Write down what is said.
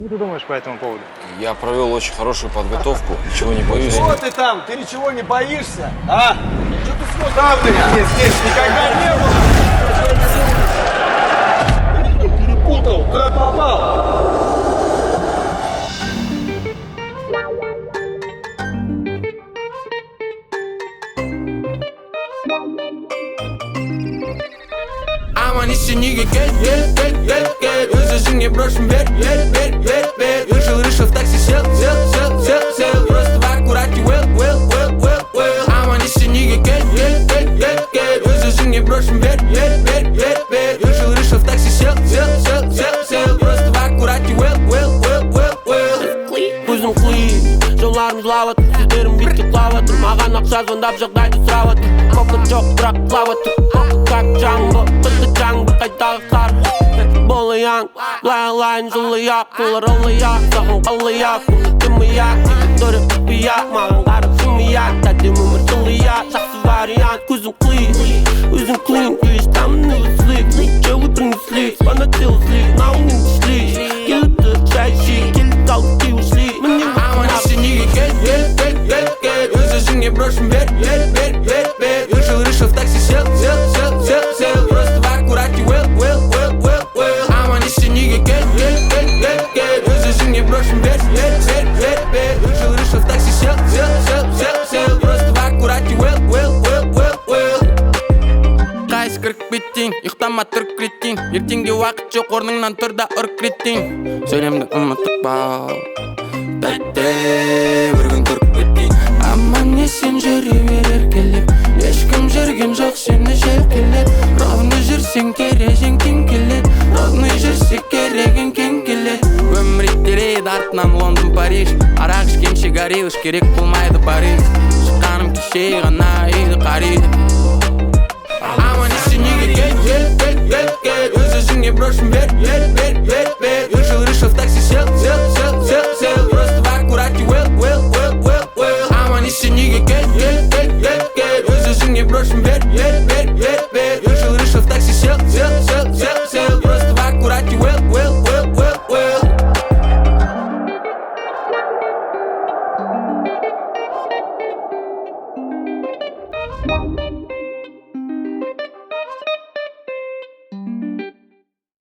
Что ты думаешь по этому поводу? Я провел очень хорошую подготовку, ничего не боюсь. Что ты там? Ты ничего не боишься? А? Что ты смотришь? Там меня здесь никогда не было. Перепутал. Куда попал? Aman işini gel Özüzün брошен вер Решил в такси сел Просто в аккурате well Aman işini gel Özüzün брошен вер Решил в такси сел Просто в аккурате well Көзім қиын жоларымыз лаватыр Сөздерім битке құлаватыр Маған ақша звондап жағдайды сұраватыр Қоқыт жоқ бірақ құлаватыр Как Джанго, бітті Джанго қайдағы қар Болы яң, лай-лайын жылы яқ Олар олы яқ, саған қалы яқ Күмі яқ, екітөрі күпі яқ Маған қарып шымы яқ, тәдем өмір жылы яқ Жақсы вариант, көзім қиын Өзім қиын, үйеш тамын үлі слик Че өтіріңі слик, спана тілі слик Науыңын слик, келіпті шай шик Келіп қалды кеуі слик Аман ішіне кел Өзі брошен вер Решил в такси сел Просто в аккурате well Аман ішіне кел Өзі брошен вер Решил в такси сел Просто в аккурате well Қайсы кіріп беттің, ұйықтама тұрып кіреттің Ертеңге уақыт жоқ, орныңнан тұр да ұрып кіреттің Сөйлемді ұмытып бау Тәтті бір күн тұрып кеттің Аман есен жүре берер келіп Ешкім жүрген жоқ сені желкелеп Ровны жүрсең терезең тең келет Ровны жүрсе керегің кең келет Өмір иттерейді артынан Лондон, Париж Арақ ішкенше горилыш керек болмайды Париж Шыққаным кеше ғана үйді қариды